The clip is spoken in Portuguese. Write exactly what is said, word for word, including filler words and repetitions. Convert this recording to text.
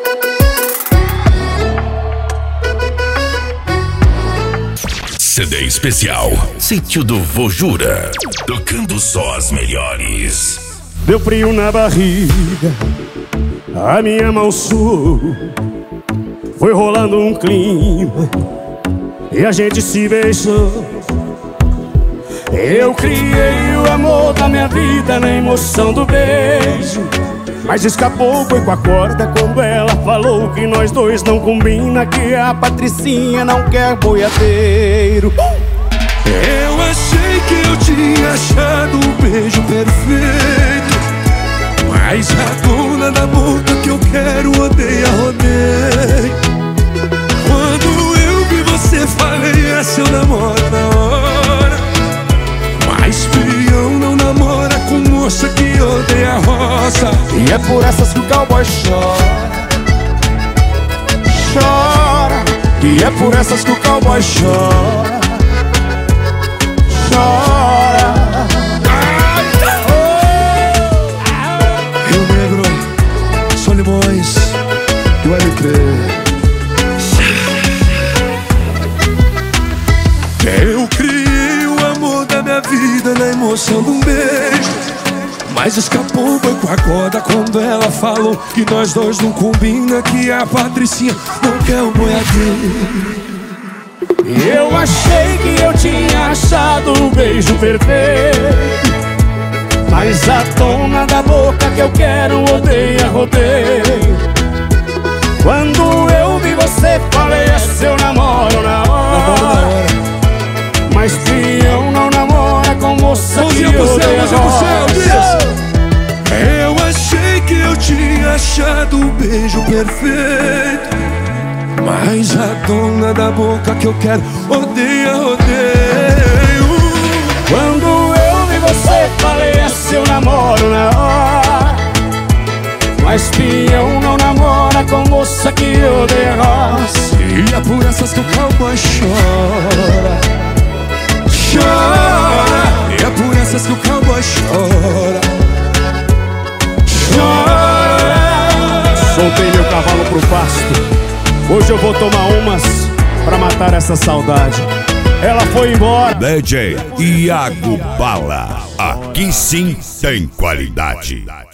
C D especial Sítio do Vojura, tocando só as melhores. Deu frio na barriga, a minha mão suou, foi rolando um clima e a gente se beijou. Eu criei o amor da minha vida na emoção do beijo, mas escapou, foi com a corda quando ela falou que nós dois não combina, que a Patricinha não quer boiadeiro. Eu achei que eu tinha achado o beijo perfeito, mas a dona da boca que eu quero odeia rodeio. Quando eu vi você falei, é seu namoro na hora, mas peão não namora com moça que odeia roça. E é por essas que o cowboy chora, chora. E é por essas que o cowboy chora, chora. Rio Negro, Solimões do L três. Eu criei o amor da minha vida na emoção de um beijo, mas escapou, foi com a corda quando ela falou que nós dois não combina, que a Patricinha não quer um boiadeiro. Eu achei que eu tinha achado o beijo perfeito, mas a dona da boca que eu quero odeia rodeio. Quando eu vi você falei, é seu namoro na hora, mas peão não namora com moça que odeia roça. Eu achei que eu tinha achado o beijo perfeito, mas a dona da boca que eu quero odeia rodeio. Quando eu vi você falei, é seu namoro na hora, mas peão não namora com moça que odeia roça. E é por essas que o cowboy chora, chora. E é por essas que o cowboy chora, chora. Soltei meu cavalo pro pasto, hoje eu vou tomar umas pra matar essa saudade. Ela foi embora. D J Iago Bala, aqui sim tem qualidade.